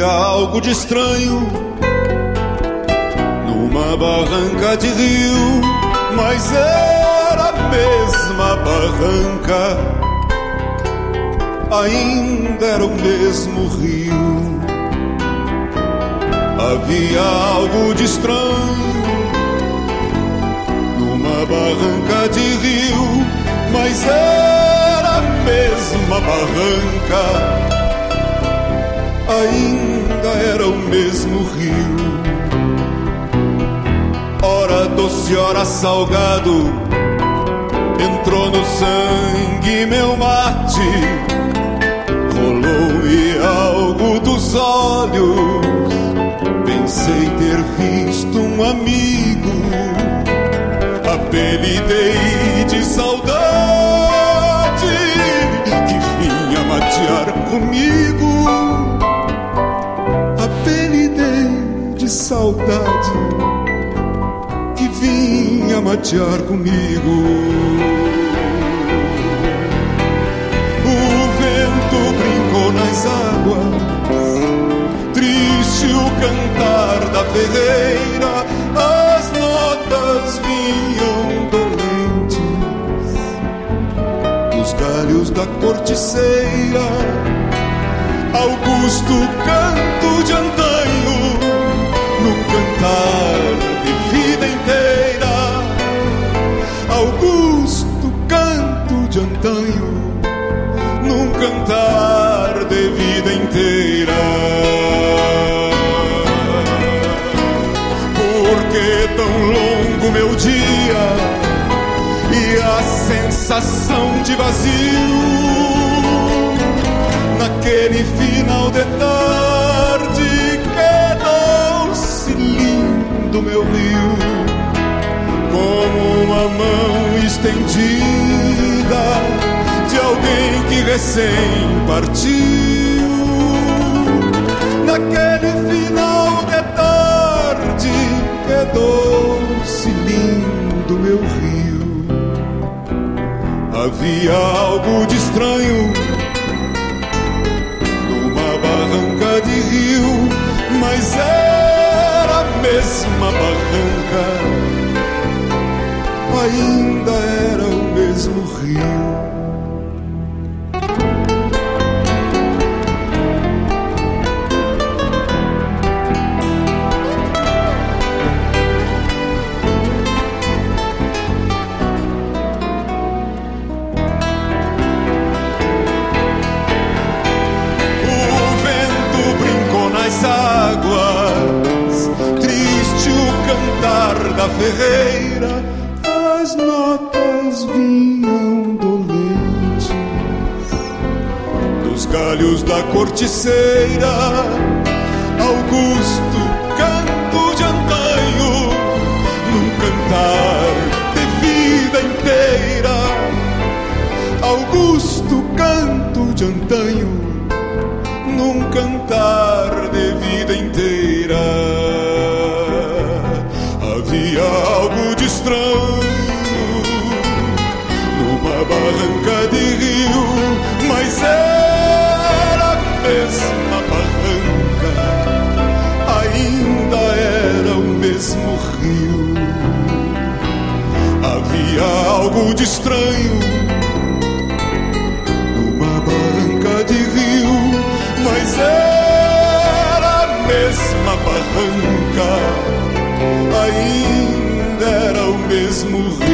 Havia algo de estranho numa barranca de rio, mas era a mesma barranca, ainda era o mesmo rio. Havia algo de estranho numa barranca de rio, mas era a mesma barranca, ainda era o mesmo rio. Ora doce, ora salgado, entrou no sangue meu mate, rolou-me algo dos olhos, pensei ter visto um amigo, apelidei de saudade, que vinha matear comigo, apelidei de saudade, que vinha matear comigo. O vento brincou nas águas, triste o cantar da ferreira, as notas vinham dolentes dos galhos da corticeira. Augusto canto de antanho, no cantar de vida inteira. Augusto canto de antanho, num cantar de vida inteira. Porque tão longo meu dia e a sensação de vazio, naquele final de tarde, quedou-se lindo meu rio, como uma mão estendida de alguém que recém partiu. Naquele final de tarde, quedou-se lindo meu rio. Havia algo de estranho numa barranca de rio, mas era a mesma barranca, ainda era o mesmo rio. Águas, triste o cantar da ferreira, as notas vinham dolentes dos galhos da corticeira. Augusto canto de antanho, num cantar de vida inteira. Augusto canto de antanho, num cantar de vida inteira. Havia algo de estranho numa barranca de rio, mas era a mesma barranca, ainda era o mesmo rio. Havia algo de estranho numa barranca de rio, mas era a mesma barranca, ainda era o mesmo rio.